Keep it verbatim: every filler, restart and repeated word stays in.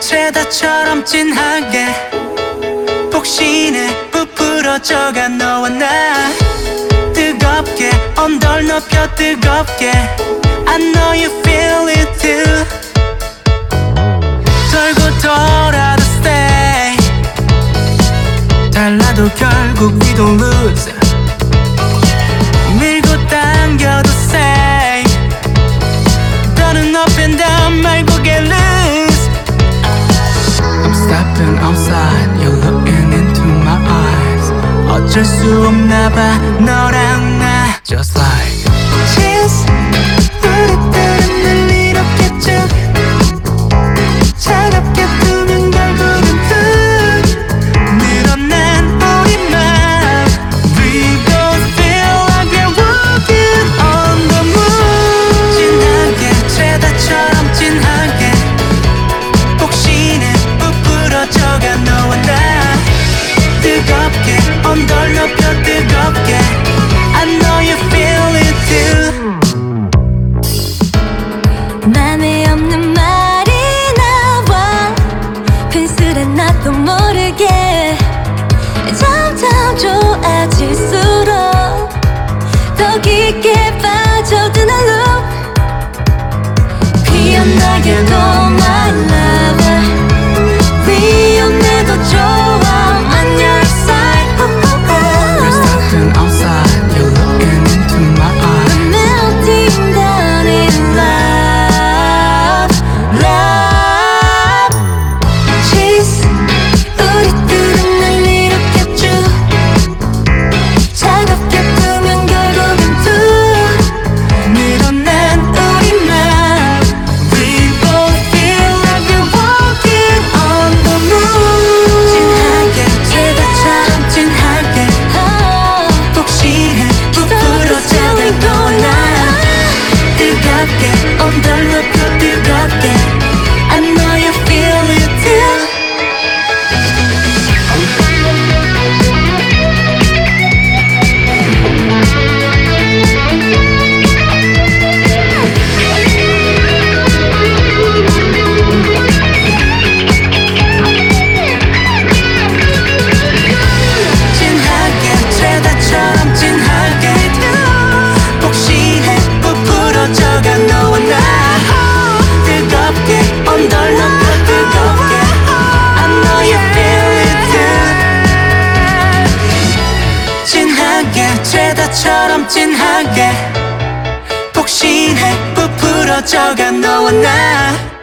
최다처럼 진하게 폭신해 부풀어져가 너와 나 뜨겁게 언덜 높여 뜨겁게 I know you feel it too 돌고 돌아도 stay 달라도 결국 we don't lose 밀고 당겨도 say 더는 up and down 말고 get loose I'm stepping outside you're looking into my eyes 어쩔 수 없나 봐 너랑 나 Just like Cheers 우리들은 늘 이렇게 쭉 차갑게 두면 결국은 뚝 늘어난 우리만 We both feel like we're walking on the moon 진하게 최다처럼 진하게 폭신해 부풀어져가 너와 나 뜨겁게 언덜 높여 뜨겁게 I know you feel it too 맘에 없는 말이 나와 펜슬은 나도 모르게 점점 좋아질수록 더 깊게 빠져드는 loop 피어나게도 my lover 위험해도 좋아 on your side We're stepping outside you're looking into my eyes melting down in love love Cheese 우리들은 날 이렇게 쭉 차갑게 두면 결국은 뚝 늘어난 우리만 We both feel like we're walking on the moon 진하게 최다처럼 진하게 폭신해 부풀어져가 너와 나 뜨겁게 언덜 높여 뜨겁게 I know you feel it too 진하게 최다처럼 진하게 폭신해 부풀어져가 너와 나 뜨겁게 언덜 높여 뜨겁게 I know you feel it too 진하게 최다처럼 진하게 폭신해 부풀어져가 너와 나